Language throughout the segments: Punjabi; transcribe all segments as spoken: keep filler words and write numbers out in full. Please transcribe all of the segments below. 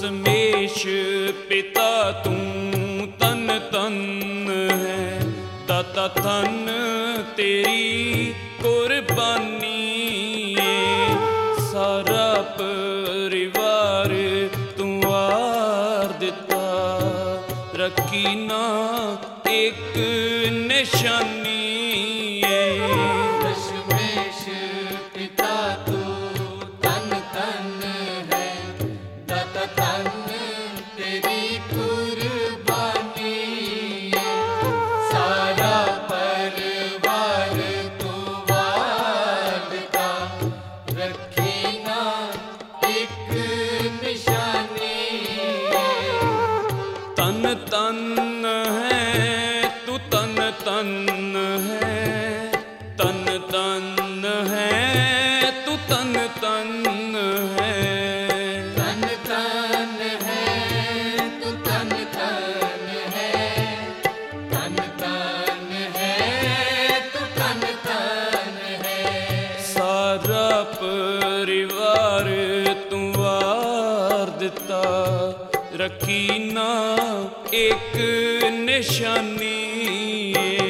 ਦਸਮੇਸ਼ ਪਿਤਾ ਤੂੰ ਤਨ ਤਨ ਹੈ, ਦਾਤਾ ਧਨ ਤੇਰੀ ਕੁਰਬਾਨੀ ਏ। ਸਾਰਾ ਪਰਿਵਾਰ ਤੂੰ ਵਾਰ ਦਿੱਤਾ, ਰੱਖੀ ਨਾ ਇੱਕ ਨਿਸ਼ਾਨੀ ਏ। ਦਸਮੇਸ਼ ਪਿਤਾ ਤੂੰ ਤਨ ਤਨ ਹੈ, ਦਾਤਾ ਧਨ ਤੇਰੀ ਕੁਰਬਾਨੀ ਏ। ਸਾਰਾ ਪਰਿਵਾਰ ਤੂੰ ਵਾਰ ਦਿੱਤਾ, ਰੱਖੀ ਨਾ ਇੱਕ ਨਿਸ਼ਾਨੀ ਏ। ਤਨ ਤਨ ਹੈ ਤੂੰ ਤਨ ਤਨ ਹੈ, ਤਨ ਤਨ ਹੈ ਤੂੰ ਤਨ ਤਨ ਹੈ। ਤਨ ਤਨ ਹੈ ਤੂੰ ਤਨ ਤਨ ਹੈ, ਤਨ ਤਨ ਹੈ ਤੂੰ ਤਨ ਤਨ ਹੈ। ਸਾਰਾ ਪਰਿਵਾਰ ਤੂੰ ਵਾਰ ਦਿੱਤਾ, ਰੱਖੀ ਨਾ ਇੱਕ ਨਿਸ਼ਾਨੀ ਏ।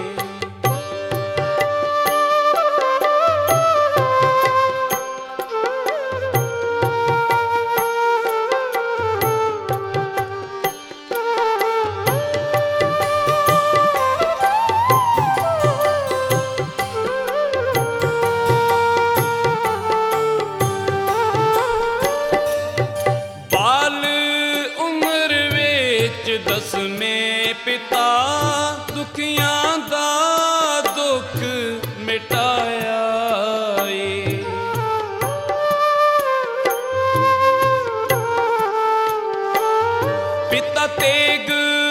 ਬਾਲ ਉਮਰ ਵਿੱਚ ਦਸਵੇਂ ਪਿਤਾ ਦੁਖੀਆਂ ਦਾ ਦੁੱਖ ਮਿਟਾਇਆ ਏ। ਪਿਤਾ ਤੇਗ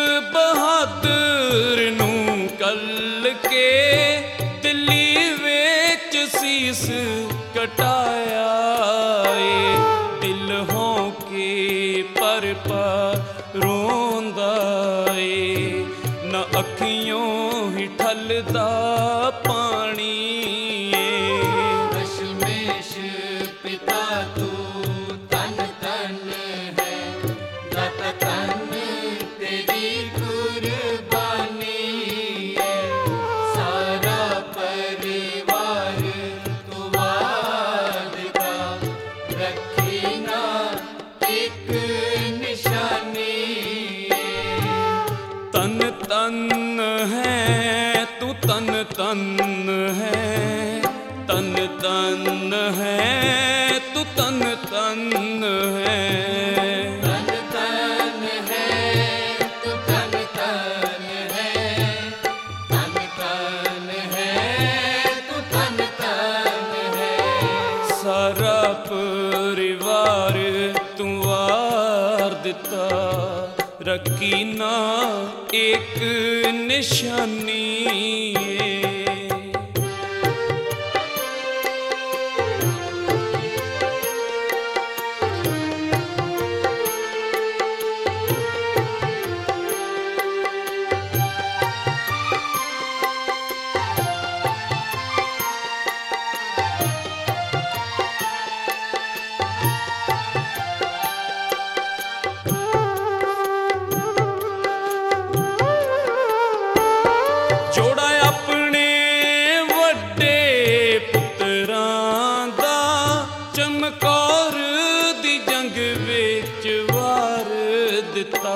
ਬਹਾਦਰ ਨੂੰ ਕੱਲ ਕੇ ਦਿੱਲੀ ਵਿੱਚ ਸੀਸ ਕਟਾਇਆ ਏ। ਦਿਲ ਹੋ ਕੇ ਪਰ ਪਰ ਰੋਂਦਾ ਏ, ਨਾ ਅੱਖੀਓਂ ਹੀ ਠੱਲਦਾ ਪਾਣੀ ਏ। ਦਸਮੇਸ਼ ਪਿਤਾ ਤੂੰ ਤਨ ਤਨ ਹੈ, ਦਾਤਾ ਧਨ ਤੇਰੀ ਕੁਰਬਾਨੀ ਏ। ਸਾਰਾ ਪਰਿਵਾਰ ਤੂੰ ਵਾਰ ਦਿੱਤਾ, ਰੱਖੀ ਨਾ ਇੱਕ ਨਿਸ਼ਾਨੀ ਏ। ਤਨ ਤਨ ਹੈ ਤੂੰ ਤਨ ਤਨ ਹੈ, ਤਨ ਤਨ ਹੈ ਤੂੰ ਤਨ ਤਨ ਹੈ। ਤਨ ਤਨ ਹੈ ਤੂੰ ਤਨ ਤਨ ਹੈ, ਤਨ ਤਨ ਹੈ ਤੂੰ ਤਨ ਤਨ ਹੈ। ਸਾਰਾ ਪਰਿਵਾਰ ਤੂੰ ਵਾਰ ਦਿੱਤਾ, ਰੱਖੀ ਨਾ ਇੱਕ ਨਿਸ਼ਾਨੀ ਏ। ਜੋੜਾ ਆਪਣੇ ਵੱਡੇ ਪੁੱਤਰਾਂ ਦਾ ਚਮਕੌਰ ਦੀ ਜੰਗ ਵਿੱਚ ਵਾਰ ਦਿੱਤਾ।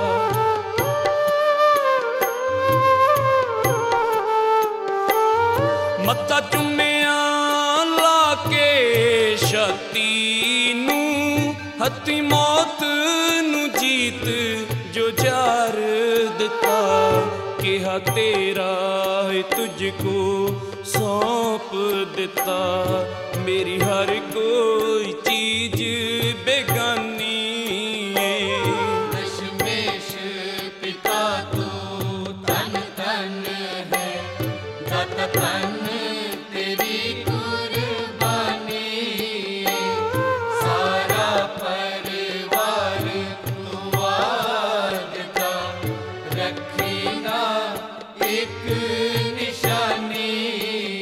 ਮੱਥਾ ਚੁੰਮਿਆ ਲਾ ਕੇ ਛਾਤੀ ਨੂੰ, ਹੱਥੀਂ ਮੌਤ ਨੂੰ ਜੀਤ ਜੋ ਜ਼ਾਰ ਦਿੱਤਾ। ਕਿਹਾ ਤੇਰਾ ਹੈ ਤੁਝ ਕੋ ਸੌਂਪ ਦਿੱਤਾ, ਮੇਰੀ ਹਰ ਕੋਈ ਚੀਜ਼ ਬੇਗਾਨੀ ਏ। ਦਸਮੇਸ਼ ਪਿਤਾ ਤੂੰ ਤਨ ਤਨ ਹੈ, ਦਾਤਾ ਧਨ ਤੇਰੀ ਕੁਰਬਾਨੀ ਏ। ਸਾਰਾ ਪਰਿਵਾਰ ਤੂੰ ਵਾਰ ਦਿੱਤਾ, ਰੱਖੀ ਨਾ ਇੱਕ ਨਿਸ਼ਾਨੀ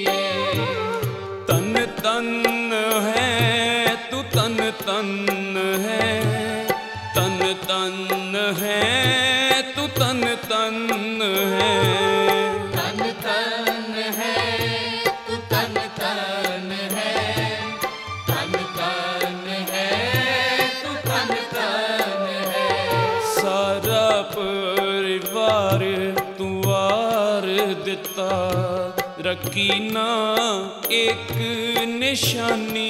ਏ। ਤਨ ਤਨ ਹੈ ਤੂੰ ਤਨ ਤਨ तन है तू तन तन है तन तन है तू तन तन है तन तन है तू तन तन है सारा परिवार तू वार दिता रखी ना एक निशानी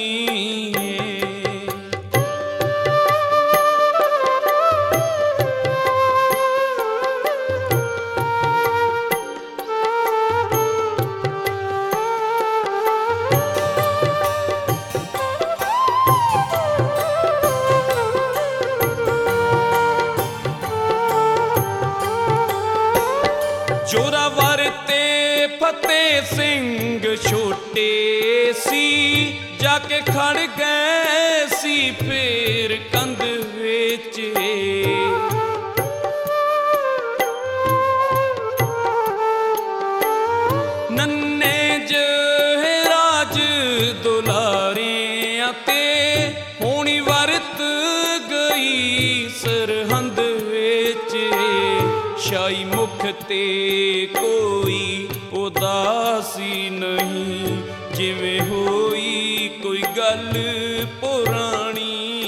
जोरावर ते फतेह सिंह छोटे सी जाके खड़ गए सी फिर कंध विच नन्ने जे राज दुलारियां ते होनी वरत गई सरहंद विच शाही मुख ते कोई उदासी नहीं जिवें होई कोई गल पुरानी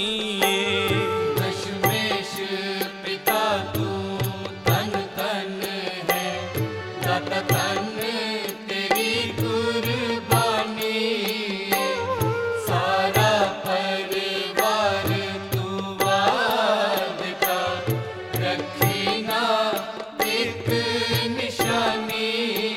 दशमेश पिता तू तन तन है दाता तन तेरी कुर्बानी सारा परिवार तू वाद का रखी ना एक निशानी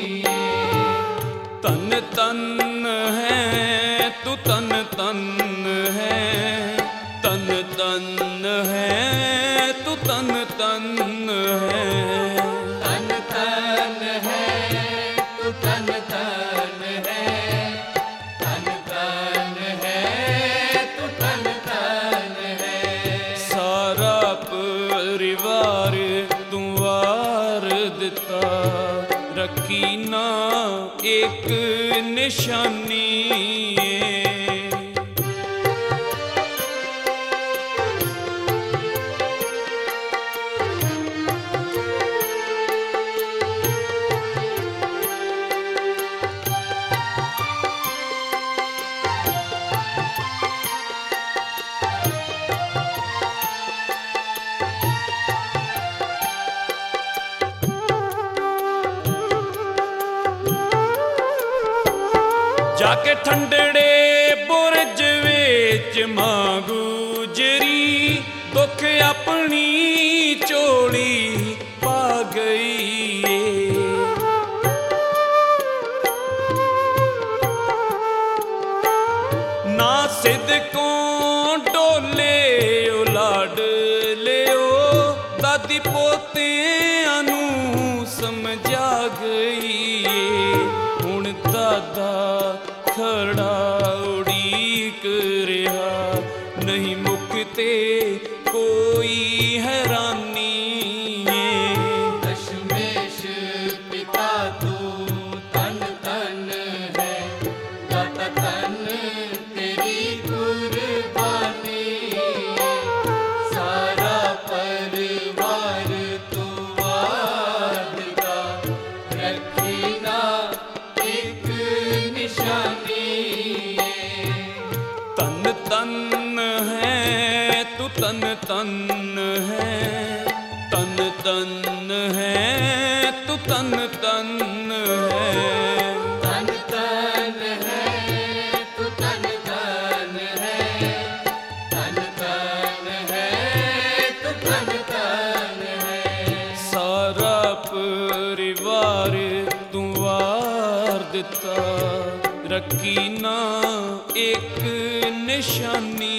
तन तन है तू तन तन है तन तन है तू तन तन है तन तन है तू तन तन है तन तन है तू तन तन है सारा परिवार तू वार दिता रखी ना एक निशानी जाके ठंडड़े बुरज विच मां गुजरी दुख अपनी चोली पा गई ना सिदकों डोले उलाड लियो दादी पोतियां नूं समझा गई हुण दादा खड़ा उड़ीक रहा नहीं मुकते कोई हैरानी दशमेश पिता तू तन तन है दाता तन तेरी कुर्बानी सारा परिवार तू वाद का रखी ना एक निशानी तन तन है तू तन तन है तन तन है तू तन तन है तन तन है तू तन तन है तन तन है तू तन तन है सारा परिवार तू वार दिता रखी ना एक निशानी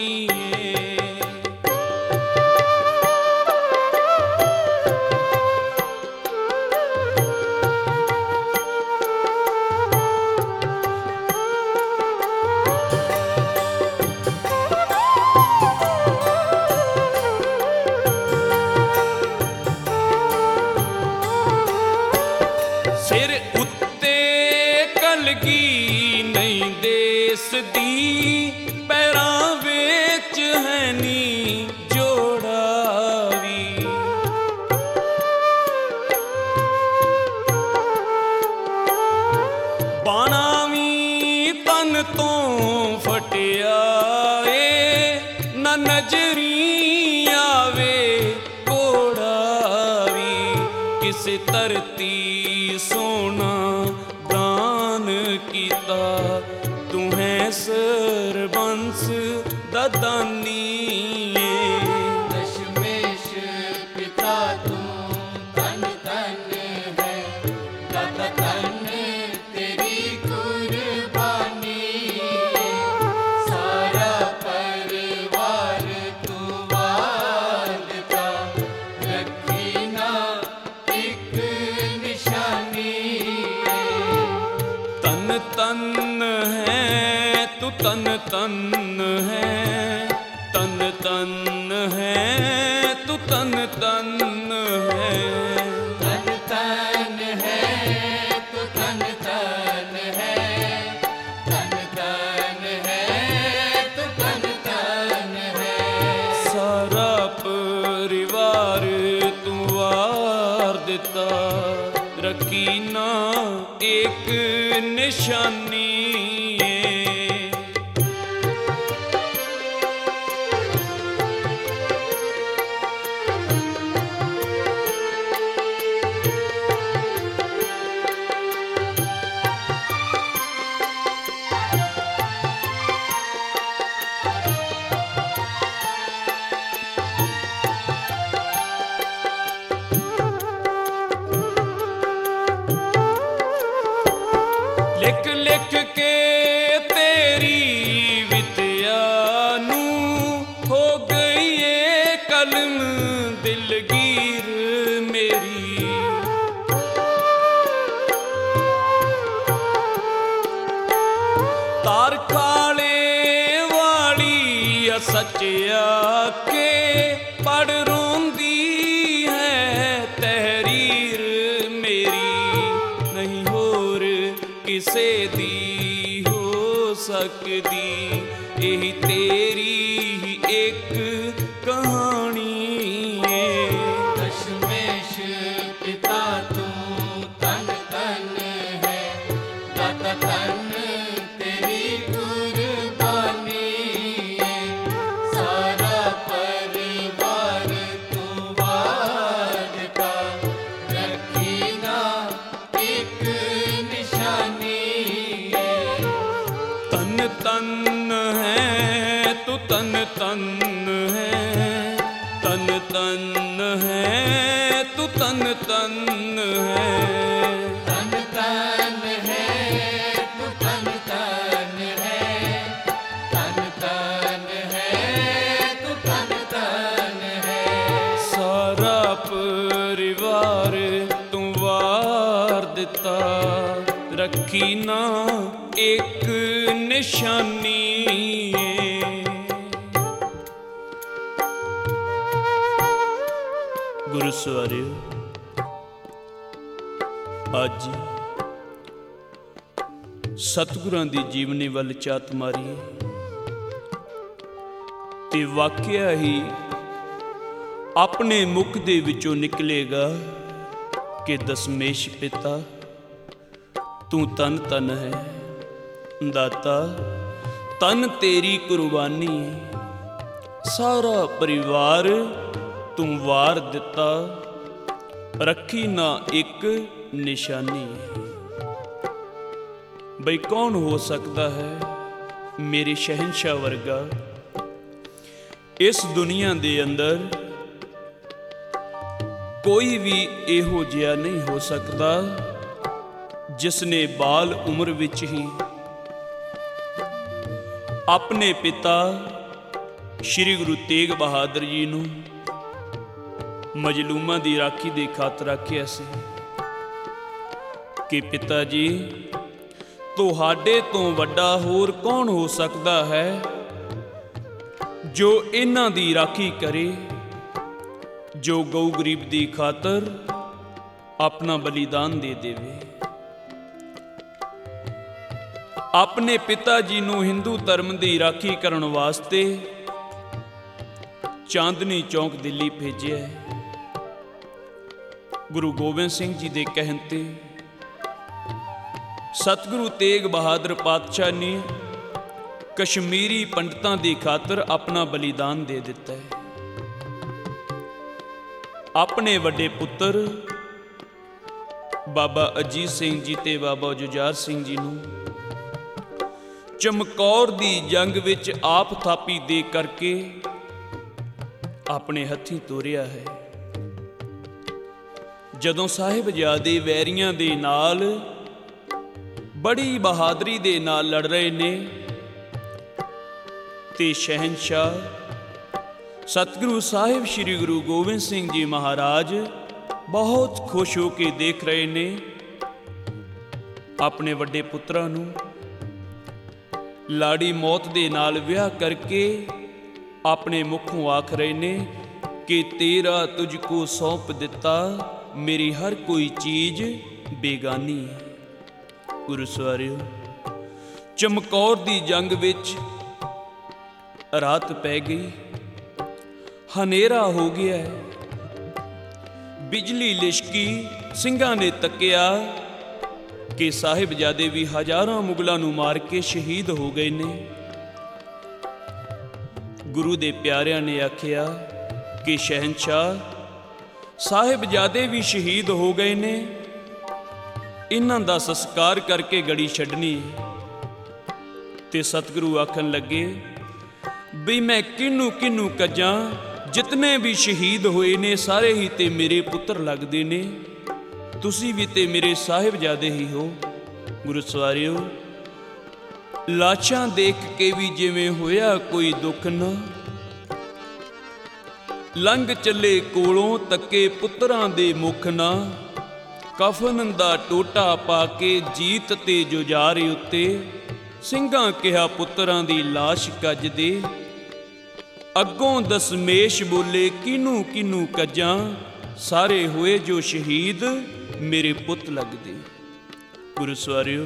सिर उत्ते कलगी नहीं देस दी पैरां विच है नी जोड़ा इस धरती सोना दान कीता, तू है सरबंस दा दानी। दशमेश पिता तू धन धन है, दाता धन तेरी कुर्बानी। सारा परिवार तू वालता, रखी ना एक निशानी। तन तन है तू तन तन है, तन तन है तू तन तन है। तन तन है तू तन तन है, तन तन है तू तन तन है। सारा परिवार तू वार दिता, रखी ना एक निशानी। लिख लिख के तेरी विद्या नू हो गई ये कलम दिलगीर मेरी। तार खाले वाली सचिया के पढ़ रोंदी है तहरीर मेरी। नहीं होर किसे दी हो सकती, यही तेरी ही एक कहानी है। दशमेश पिता तू तन तन है, दाता तन तेरी कुर्बानी। सारा परिवार तू वालता, रखी ना एक निशानी। तन तन है तू तन तन है, तन तन है तू तन तन है। तन तन है तू तन तन है, तन तन है तू तन तन है। सारा परिवार तू वार दिता, रखी ना एक निशानी। गुरु सवारियो, ਅੱਜ ਸਤਿਗੁਰਾਂ ਦੀ ਜੀਵਨੀ ਵੱਲ ਝਾਤ ਮਾਰੀਏ ਤੇ ਵਾਕਿਆ ਹੀ ਆਪਣੇ ਮੁਖ ਦੇ ਵਿੱਚੋਂ ਨਿਕਲੇਗਾ ਕਿ ਦਸਮੇਸ਼ ਪਿਤਾ ਤੂੰ ਤਨ ਤਨ ਹੈ, ਦਾਤਾ ਤਨ ਤੇਰੀ ਕੁਰਬਾਨੀ। ਸਾਰਾ ਪਰਿਵਾਰ ਤੂੰ ਵਾਰ ਦਿੱਤਾ, ਰੱਖੀ ਨਾ ਇੱਕ ਨਿਸ਼ਾਨੀ। ਬਈ ਕੌਣ ਹੋ ਸਕਦਾ ਹੈ ਮੇਰੇ ਸ਼ਹਿਨशाह ਵਰਗਾ ਇਸ ਦੁਨੀਆ ਦੇ ਅੰਦਰ? ਕੋਈ ਵੀ ਇਹੋ ਜਿਹਾ ਨਹੀਂ ਹੋ ਸਕਦਾ ਜਿਸ ਨੇ ਬਾਲ ਉਮਰ ਵਿੱਚ ਹੀ ਆਪਣੇ ਪਿਤਾ ਸ਼੍ਰੀ ਗੁਰੂ ਤੇਗ ਬਹਾਦਰ ਜੀ ਨੂੰ ਮਜਲੂਮਾਂ ਦੀ ਰਾਖੀ ਦੇ ਖਾਤਰ ਆਖਿਆ ਸੀ ਕਿ ਪਿਤਾ ਜੀ ਤੁਹਾਡੇ ਤੋਂ ਵੱਡਾ ਹੋਰ ਕੌਣ ਹੋ ਸਕਦਾ ਹੈ ਜੋ ਇਹਨਾਂ ਦੀ ਰਾਖੀ ਕਰੇ, ਜੋ ਗਊ ਗਰੀਬ ਦੀ ਖਾਤਰ ਆਪਣਾ ਬਲੀਦਾਨ ਦੇ ਦੇਵੇ। ਆਪਣੇ ਪਿਤਾ ਜੀ ਨੂੰ ਹਿੰਦੂ ਧਰਮ ਦੀ ਰਾਖੀ ਕਰਨ ਵਾਸਤੇ ਚਾਂਦਨੀ ਚੌਂਕ ਦਿੱਲੀ ਭੇਜਿਆ। ਗੁਰੂ ਗੋਬਿੰਦ ਸਿੰਘ ਜੀ ਦੇ ਕਹਿਣ ਤੇ ਸਤਿਗੁਰੂ ਤੇਗ ਬਹਾਦਰ ਪਾਤਸ਼ਾਹ ਨੇ ਕਸ਼ਮੀਰੀ ਪੰਡਤਾਂ ਦੀ ਖਾਤਰ ਆਪਣਾ ਬਲੀਦਾਨ ਦੇ ਦਿੱਤਾ ਹੈ। ਆਪਣੇ ਵੱਡੇ ਪੁੱਤਰ ਬਾਬਾ ਅਜੀਤ ਸਿੰਘ ਜੀ ਤੇ ਬਾਬਾ ਜੁਝਾਰ ਸਿੰਘ ਜੀ ਨੂੰ ਚਮਕੌਰ ਦੀ ਜੰਗ ਵਿੱਚ ਆਪ ਥਾਪੀ ਦੇ ਕਰਕੇ ਆਪਣੇ ਹੱਥੀਂ ਤੋਰਿਆ ਹੈ। ਜਦੋਂ ਸਾਹਿਬਜ਼ਾਦੇ ਵੈਰੀਆਂ ਦੇ ਨਾਲ ਬੜੀ ਬਹਾਦਰੀ ਦੇ ਨਾਲ ਲੜ ਰਹੇ ਨੇ ਤੇ ਸ਼ਹਿਨਸ਼ਾਹ ਸਤਿਗੁਰੂ ਸਾਹਿਬ ਸ੍ਰੀ ਗੁਰੂ ਗੋਬਿੰਦ ਸਿੰਘ ਜੀ ਮਹਾਰਾਜ ਬਹੁਤ ਖੁਸ਼ ਹੋ ਕੇ ਦੇਖ ਰਹੇ ਨੇ। ਆਪਣੇ ਵੱਡੇ ਪੁੱਤਰਾਂ ਨੂੰ ਲਾੜੀ ਮੌਤ ਦੇ ਨਾਲ ਵਿਆਹ ਕਰਕੇ ਆਪਣੇ ਮੁਖੋਂ ਆਖ ਰਹੇ ਨੇ ਕਿ ਤੇਰਾ ਤੁਝ ਕੋ ਸੌਂਪ ਦਿੱਤਾ, ਮੇਰੀ ਹਰ ਕੋਈ ਚੀਜ਼ ਬੇਗਾਨੀ ਹੈ। ਗੁਰੂ ਸਵਾਰਿਓ, ਚਮਕੌਰ ਦੀ ਜੰਗ ਵਿੱਚ ਰਾਤ ਪੈ ਗਈ, ਹਨੇਰਾ ਹੋ ਗਿਆ, ਬਿਜਲੀ ਲਿਸ਼ਕੀ। ਸਿੰਘਾਂ ਨੇ ਤੱਕਿਆ ਕਿ ਸਾਹਿਬਜ਼ਾਦੇ ਵੀ ਹਜ਼ਾਰਾਂ ਮੁਗਲਾਂ ਨੂੰ ਮਾਰ ਕੇ ਸ਼ਹੀਦ ਹੋ ਗਏ ਨੇ। ਗੁਰੂ ਦੇ ਪਿਆਰਿਆਂ ਨੇ ਆਖਿਆ ਕਿ ਸ਼ਹਿਨਸ਼ਾਹ, ਸਾਹਿਬਜ਼ਾਦੇ ਵੀ ਸ਼ਹੀਦ ਹੋ ਗਏ ਨੇ, ਇਹਨਾਂ ਦਾ ਸੰਸਕਾਰ ਕਰਕੇ ਗੜੀ ਛੱਡਣੀ। ਤੇ ਸਤਿਗੁਰੂ ਆਖਣ ਲੱਗੇ ਵੀ ਮੈਂ ਕਿਹਨੂੰ ਕਿਹਨੂੰ ਕੱਜਾਂ, ਜਿਤਨੇ ਵੀ ਸ਼ਹੀਦ ਹੋਏ ਨੇ ਸਾਰੇ ਹੀ ਤੇ ਮੇਰੇ ਪੁੱਤਰ ਲੱਗਦੇ ਨੇ, ਤੁਸੀਂ ਵੀ ਤੇ ਮੇਰੇ ਸਾਹਿਬਜ਼ਾਦੇ ਹੀ ਹੋ। ਗੁਰੂ ਸਵਾਰਿਓ, ਲਾਸ਼ਾਂ ਦੇਖ ਕੇ ਵੀ ਜਿਵੇਂ ਹੋਇਆ ਕੋਈ ਦੁੱਖ ਨਾ, ਲੰਘ ਚੱਲੇ ਕੋਲੋਂ ਤੱਕੇ ਪੁੱਤਰਾਂ ਦੇ ਮੁਖ ਨਾ, ਕਫਨ ਦਾ ਟੋਟਾ ਪਾ ਕੇ ਜੀਤ ਤੇ ਜੁਝਾਰ ਉੱਤੇ, ਸਿੰਘਾਂ ਕਿਹਾ ਪੁੱਤਰਾਂ ਦੀ ਲਾਸ਼ ਕੱਜ ਦੇ। ਅੱਗੋਂ ਦਸਮੇਸ਼ ਬੋਲੇ ਕਿਹਨੂੰ ਕਿਹਨੂੰ ਕੱਜਾਂ, ਸਾਰੇ ਹੋਏ ਜੋ ਸ਼ਹੀਦ ਮੇਰੇ ਪੁੱਤ ਲੱਗਦੇ। ਗੁਰੂ ਸਵਾਰਿਓ,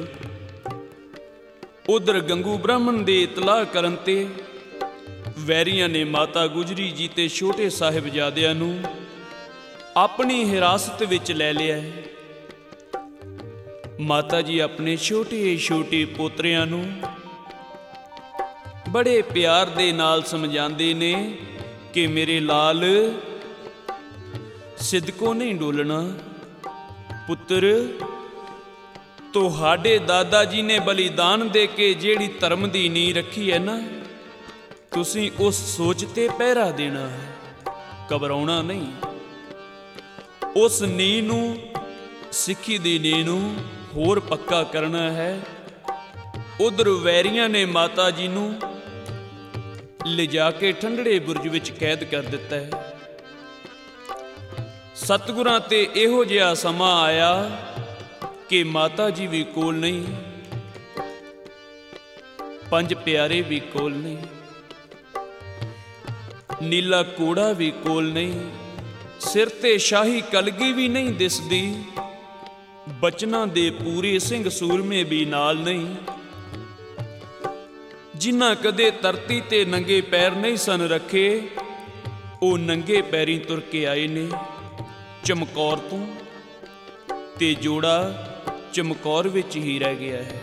ਉਧਰ ਗੰਗੂ ਬ੍ਰਾਹਮਣ ਦੇ ਇਤਲਾਹ ਕਰਨ ਤੇ ਵੈਰੀਆਂ ਨੇ ਮਾਤਾ ਗੁਜਰੀ ਜੀ ਤੇ ਛੋਟੇ ਸਾਹਿਬਜ਼ਾਦਿਆਂ ਨੂੰ ਆਪਣੀ ਹਿਰਾਸਤ ਵਿੱਚ ਲੈ ਲਿਆ ਹੈ। ਮਾਤਾ ਜੀ ਆਪਣੇ ਛੋਟੇ ਛੋਟੇ ਪੋਤਰਿਆਂ ਨੂੰ ਬੜੇ ਪਿਆਰ ਦੇ ਨਾਲ ਸਮਝਾਉਂਦੇ ਨੇ ਕਿ ਮੇਰੇ ਲਾਲ, ਸਿਦਕੋ ਨਹੀਂ ਡੋਲਣਾ। ਪੁੱਤਰ, ਤੁਹਾਡੇ ਦਾਦਾ ਜੀ ਨੇ ਬਲੀਦਾਨ ਦੇ ਕੇ ਜਿਹੜੀ ਧਰਮ ਦੀ ਨੀਂਹ ਰੱਖੀ ਹੈ ਨਾ, ਤੁਸੀਂ ਉਸ ਸੋਚ ਤੇ ਪਹਿਰਾ ਦੇਣਾ ਹੈ, ਘਬਰਾਉਣਾ ਨਹੀਂ। ਉਸ ਨੀਂਹ ਨੂੰ, ਸਿੱਖੀ ਦੀ ਨੀਂਹ ਨੂੰ ਹੋਰ ਪੱਕਾ ਕਰਨਾ ਹੈ। ਉਧਰ ਵੈਰੀਆਂ ਨੇ ਮਾਤਾ ਜੀ ਨੂੰ ਲਿਜਾ ਕੇ ਠੰਡੜੇ ਬੁਰਜ ਵਿੱਚ ਕੈਦ ਕਰ ਦਿੱਤਾ ਹੈ। ਸਤਿਗੁਰਾਂ ਤੇ ਇਹੋ ਜਿਹਾ ਸਮਾਂ ਆਇਆ ਕਿ ਮਾਤਾ ਜੀ ਵੀ ਕੋਲ ਨਹੀਂ, ਪੰਜ ਪਿਆਰੇ ਵੀ ਕੋਲ ਨਹੀਂ, ਨੀਲਾ ਕੋੜਾ ਵੀ ਕੋਲ ਨਹੀਂ, ਸਿਰ ਤੇ ਸ਼ਾਹੀ ਕਲਗੀ ਵੀ ਨਹੀਂ ਦਿਸਦੀ, ਬਚਨਾਂ ਦੇ ਪੂਰੇ ਸਿੰਘ ਸੂਰਮੇ ਵੀ ਨਾਲ ਨਹੀਂ। ਜਿਨ੍ਹਾਂ ਕਦੇ ਧਰਤੀ ਤੇ ਨੰਗੇ ਪੈਰ ਨਹੀਂ ਸਨ ਰੱਖੇ, ਉਹ ਨੰਗੇ ਪੈਰੀਂ ਤੁਰ ਕੇ ਆਏ ਨੇ ਚਮਕੌਰ ਤੋਂ, ਤੇ ਜੋੜਾ ਚਮਕੌਰ ਵਿੱਚ ਹੀ ਰਹਿ ਗਿਆ ਹੈ।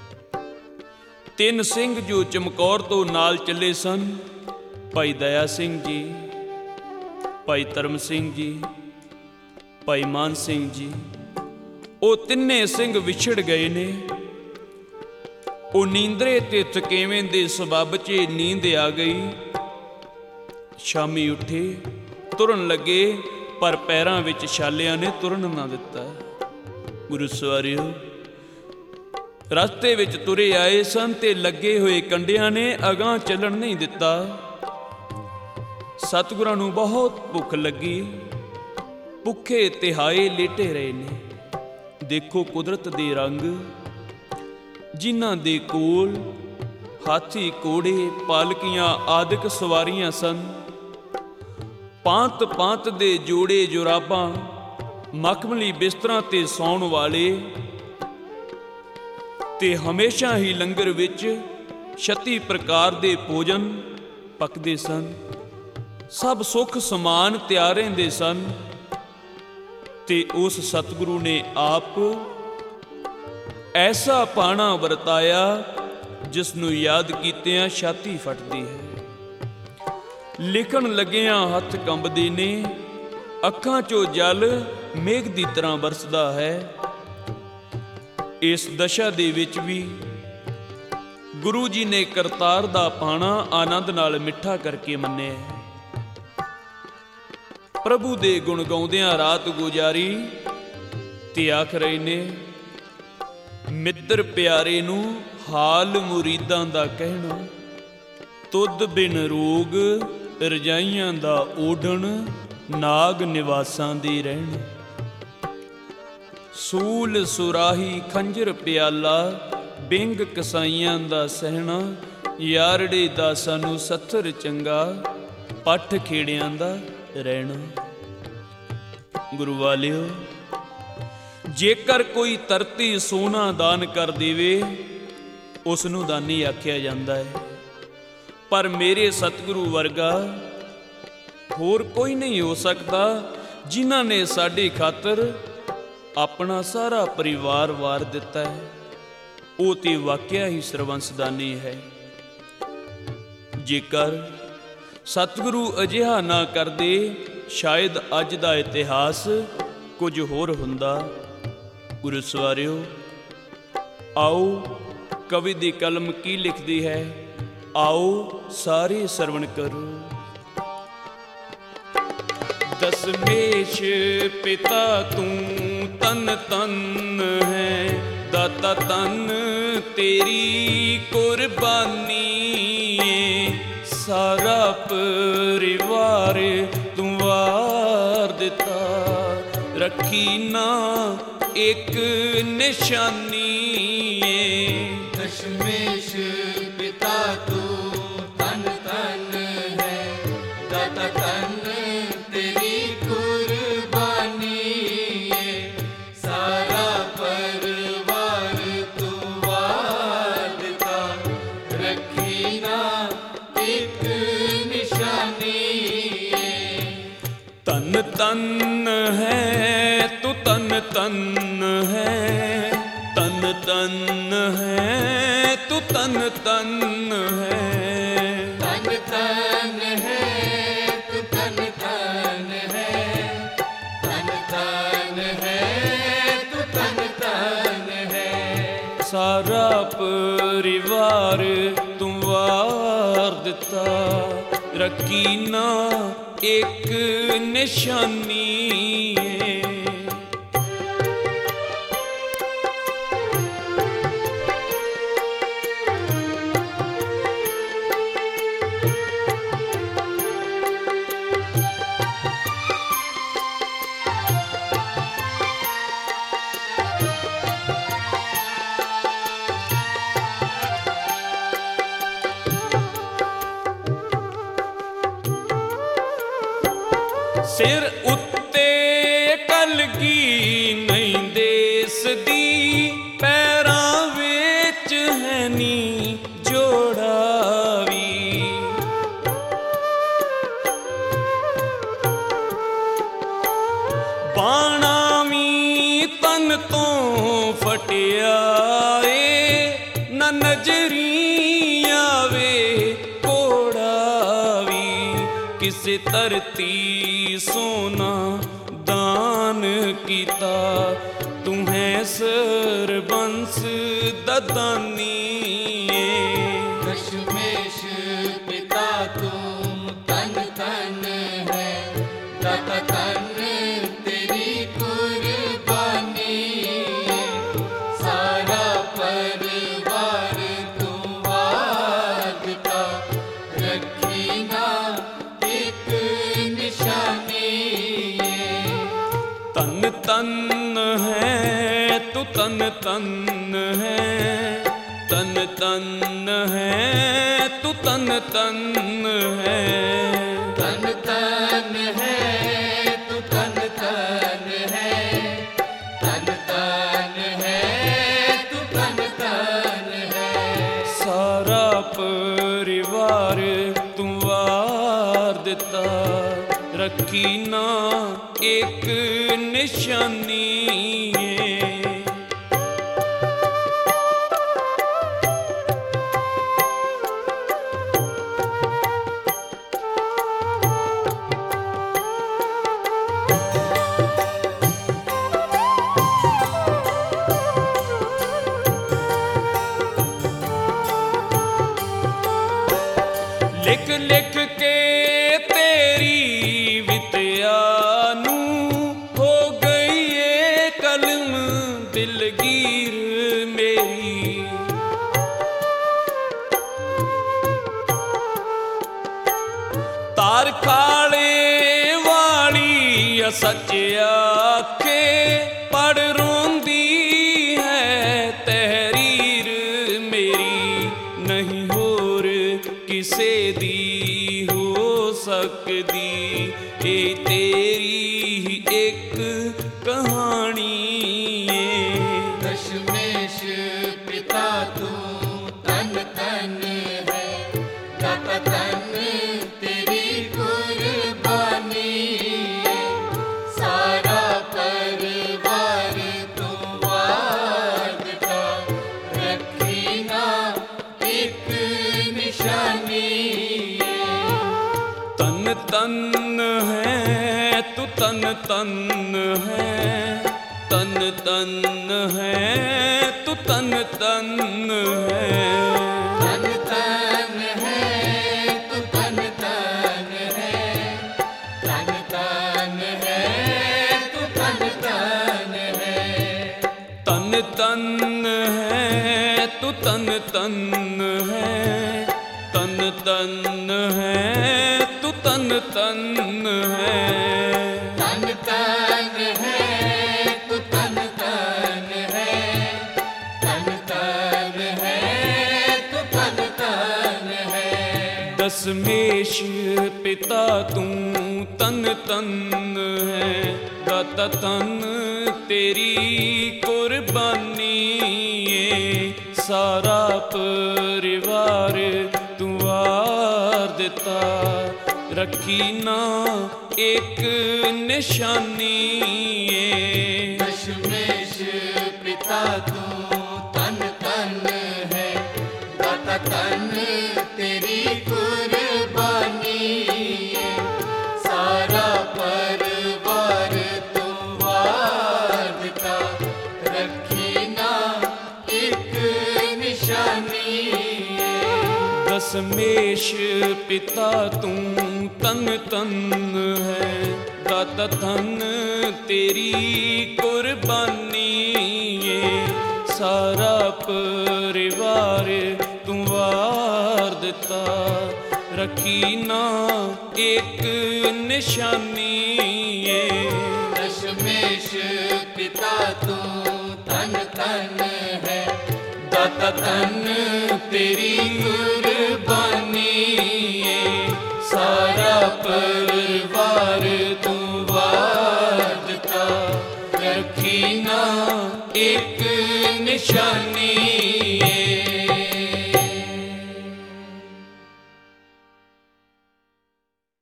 ਤਿੰਨ ਸਿੰਘ ਜੋ ਚਮਕੌਰ ਤੋਂ ਨਾਲ ਚੱਲੇ ਸਨ, ਭਾਈ ਦਇਆ ਸਿੰਘ ਜੀ, ਭਾਈ ਧਰਮ ਸਿੰਘ ਜੀ, ਭਾਈ ਮਾਨ ਸਿੰਘ ਜੀ, ਉਹ ਤਿੰਨੇ ਸਿੰਘ ਵਿਛੜ ਗਏ ਨੇ। ਉਹ ਨੀਂਦਰੇ ਤੇ ਥਕੇਵੇਂ ਦੇ ਸਬੱਬ 'ਚ ਨੀਂਦ ਆ ਗਈ। ਸ਼ਾਮੀ ਉੱਠੇ, ਤੁਰਨ ਲੱਗੇ, ਪਰ ਪੈਰਾਂ ਵਿੱਚ ਛਾਲਿਆਂ ਨੇ ਤੁਰਨ ਨਾ ਦਿੱਤਾ। ਗੁਰੂ ਸਵਾਰਿਓ, ਰਸਤੇ ਵਿੱਚ ਤੁਰੇ ਆਏ ਸਨ ਤੇ ਲੱਗੇ ਹੋਏ ਕੰਡਿਆਂ ਨੇ ਅਗਾਂਹ ਚੱਲਣ ਨਹੀਂ ਦਿੱਤਾ। ਸਤਿਗੁਰਾਂ ਨੂੰ ਬਹੁਤ ਭੁੱਖ ਲੱਗੀ, ਭੁੱਖੇ ਤਿਹਾਏ ਲੇਟੇ ਰਹੇ ਨੇ। ਦੇਖੋ ਕੁਦਰਤ ਦੇ ਰੰਗ, ਜਿਨ੍ਹਾਂ ਦੇ ਕੋਲ ਹਾਥੀ, ਘੋੜੇ, ਪਾਲਕੀਆਂ ਆਦਿਕ ਸਵਾਰੀਆਂ ਸਨ, ਪਾਂਤ ਪਾਂਤ ਦੇ ਜੋੜੇ ਜੁਰਾਬਾਂ, ਮਖਮਲੀ ਬਿਸਤਰਾਂ ਤੇ ਸੌਣ ਵਾਲੇ, ਤੇ ਹਮੇਸ਼ਾ ਹੀ ਲੰਗਰ ਵਿੱਚ ਛੱਤੀ ਪ੍ਰਕਾਰ ਦੇ ਭੋਜਨ ਪੱਕਦੇ ਸਨ। ਸਭ ਸੁੱਖ ਸਮਾਨ ਤਿਆਰ ਰਹਿੰਦੇ ਸਨ। ਤੇ ਉਸ ਸਤਿਗੁਰੂ ਨੇ ਆਪ ਐਸਾ ਪਾਣਾ ਵਰਤਾਇਆ ਜਿਸ ਨੂੰ ਯਾਦ ਕੀਤਿਆਂ ਛਾਤੀ ਫਟਦੀ ਹੈ। ਲਿਖਣ ਲੱਗਿਆਂ ਹੱਥ ਕੰਬਦੇ ਨੇ, ਅੱਖਾਂ 'ਚੋਂ ਜਲ ਮੇਘ ਦੀ ਤਰ੍ਹਾਂ ਬਰਸਦਾ ਹੈ। ਇਸ ਦਸ਼ਾ ਦੇ ਵਿੱਚ ਵੀ ਗੁਰੂ ਜੀ ਨੇ ਕਰਤਾਰ ਦਾ ਪਾਣਾ ਆਨੰਦ ਨਾਲ ਮਿੱਠਾ ਕਰਕੇ ਮੰਨਿਆ। ਪ੍ਰਭੂ ਦੇ ਗੁਣ ਗਾਉਂਦਿਆਂ ਰਾਤ ਗੁਜ਼ਾਰੀ ਤੇ ਆਖ ਰਹੇ ਨੇ, ਮਿੱਤਰ ਪਿਆਰੇ ਨੂੰ ਹਾਲ ਮੁਰੀਦਾਂ ਦਾ ਕਹਿਣਾ, ਤੁਧ ਬਿਨ ਰੋਗ ਰਜਾਈਆਂ ਦਾ ਓਢਣ, ਨਾਗ ਨਿਵਾਸਾਂ ਦੀ ਰਹਿਣ। ਸੂਲ ਸੁਰਾਹੀ ਖੰਜਰ ਪਿਆਲਾ, ਬਿੰਗ ਕਸਾਈਆਂ ਦਾ ਸਹਿਣਾ, ਯਾਰੜੇ ਦਾਸਾਂ ਨੂੰ ਸੱਥਰ ਚੰਗਾ, ਪੱਠ ਖੇੜਿਆਂ ਦਾ ਰਹਿਣਾ। ਗੁਰੂ ਵਾਲਿਓ, ਜੇਕਰ ਕੋਈ ਧਰਤੀ ਸੋਨਾ ਦਾਨ ਕਰ ਦੇਵੇ ਉਸ ਨੂੰ ਦਾਨੀ ਆਖਿਆ ਜਾਂਦਾ ਹੈ, ਪਰ ਮੇਰੇ ਸਤਿਗੁਰੂ ਵਰਗਾ ਹੋਰ ਕੋਈ ਨਹੀਂ ਹੋ ਸਕਦਾ ਜਿਨ੍ਹਾਂ ਨੇ ਸਾਡੇ ਖਾਤਰ ਆਪਣਾ ਸਾਰਾ ਪਰਿਵਾਰ ਵਾਰ ਦਿੱਤਾ ਹੈ। ਉਹ ਤੇ ਵਾਕਿਆ ਹੀ ਸਰਵੰਸਦਾਨੀ ਹੈ। ਜੇਕਰ ਸਤਿਗੁਰੂ ਅਜਿਹਾ ਨਾ ਕਰਦੇ ਸ਼ਾਇਦ ਅੱਜ ਦਾ ਇਤਿਹਾਸ ਕੁਝ ਹੋਰ ਹੁੰਦਾ। ਗੁਰੂ ਸਵਾਰਿਓ, ਆਓ ਕਵੀ ਦੀ ਕਲਮ ਕੀ ਲਿਖਦੀ ਹੈ, ਆਓ ਸਾਰੇ ਸਰਵਣ ਕਰੋ। ਦਸਮੇਸ਼ ਪਿਤਾ ਤੂੰ ਤਨ ਤਨ ਹੈ, ਦਾਤਾ ਤਨ ਤੇਰੀ ਕੁਰਬਾਨੀ ਏ, ਸਾਰਾ ਪਰਿਵਾਰ ਤੂੰ ਵਾਰ ਦਿੱਤਾ, ਰੱਖੀ ਨਾ ਇੱਕ ਨਿਸ਼ਾਨੀ ਏ। ਦਸ਼ਮੇਸ਼ ਪਿਤਾ ਤੂੰ ਤਨ ਤਨ ਹੈ, ਦਾਤਾ ਤਨ ਤੇਰੀ ਕੁਰਬਾਨੀ ਏ, ਸਾਰਾ ਪਰਿਵਾਰ ਤੂੰ ਵਾਰ ਦਿੱਤਾ, ਰੱਖੀ ਨਾ ਇੱਕ ਨਿਸ਼ਾਨੀ ਏ। ਤਨ ਤਨ ਹੈ ਤੂੰ ਤਨ ਤਨ ਹੈ, ਤਨ ਤਨ ਹੈ ਤੂੰ ਤਨ ਤਨ ਹੈ, ਤਨ ਤਨ ਹੈ ਤੂੰ ਤਨ ਤਨ ਹੈ, ਤਨ ਤਨ ਹੈ ਤੂੰ ਤਨ ਤਨ ਹੈ, ਸਾਰਾ ਪਰਿਵਾਰ ਤੂੰ ਵਾਰ ਦਿੱਤਾ, ਰੱਖੀ ਨਾ ਇੱਕ ਨਿਸ਼ਾਨੀ ਏ। ਸਿਰ ਉੱਤੇ ਕਲਗੀ ਨਹੀਂ ਦੇਸਦੀ, ਪੈਰਾਂ ਵਿੱਚ ਹੈ ਨੀ ਜੋੜਾ ਵੀ, ਬਾਣਾ ਵੀ ਤਨ ਤੋਂ ਫਟਿਆ ਏ, ਨਾ ਨਜ਼ਰੀ ਆਵੇ ਕੋੜਾ ਵੀ, ਕਿਸੇ ਧਰਤੀ ਸੋਨਾ ਦਾਨ ਕੀਤਾ, ਤੂੰ ਹੈ ਸਰਬੰਸ ਦਾ ਦਾਨੀ ਏ। ਦਸ਼ਮੇਸ਼ ਪਿਤਾ ਤੂੰ ਤਨ ਤਨ ਹੈ, ਦਾਤਾ ਤਨ ਤੇਰੀ ਕੁਰਬਾਨੀ ਏ, ਸਾਰਾ ਪਰਿਵਾਰ ਤੂੰ ਵਾਰ ਦਿੱਤਾ, ਰੱਖੀ ਨਾ ਇੱਕ ਨਿਸ਼ਾਨੀ ਏ। ਤਨ ਤਨ ਹੈ ਤੂੰ ਤਨ ਤਨ ਹੈ, ਤਨ ਤਨ ਹੈ ਤੂੰ ਤਨ ਤਨ ਹੈ, ਤਨ ਤਨ ਹੈ ਤੂੰ ਤਨ ਤਨ ਹੈ, ਤਨ ਤਨ ਹੈ ਤੂੰ ਤਨ ਤਨ ਹੈ, ਸਾਰਾ ਪਰਿਵਾਰ ਤੂੰ ਵਾਰ ਦਿੱਤਾ, ਰੱਖੀ ਨਾ ਇੱਕ ਨਿਸ਼ਾਨੀ ਏ। सच आखे पढ़ रोंदी है तहरीर मेरी, नहीं होर किसे दी हो सकदी, ए तेरी ही एक कहानी है। दशमेश पिता तू तन तन है, दाता तन तेरी कुर्बानी है, सारा परिवार तू वाद का, रखी ना एक निशानी है। तन तन है तू तन तन है, तन तन है तू तन तन है। तन तन है तू तन तन है, तन तन है तू तन तन है। तन तन है तू तन तन है, तन तन है तू तन तन है। तन तन है तू तन तन है, तन तन है तू तन तन है। दशमेश पिता तू तन तन है, दाता तन तेरी कुर्बानी है, सारा परिवार तू वार देता, रखी ना एक निशानी है। दशमेश पिता तू तन तन है, दाता तन तेरी कुर्बानी है, सारा परिवार तू वाद का, रखी ना एक निशानी है। दशमेश पिता तू तन तन है, दाता तन तेरी कुर्बानी है, सारा परिवार तू वार देता, रखी ना एक निशानी है। दशमेश पिता तू तन तन है, दाता तन तेरी कुर्बानी है, सारा परिवार तू वार देता, रखी ना एक निशानी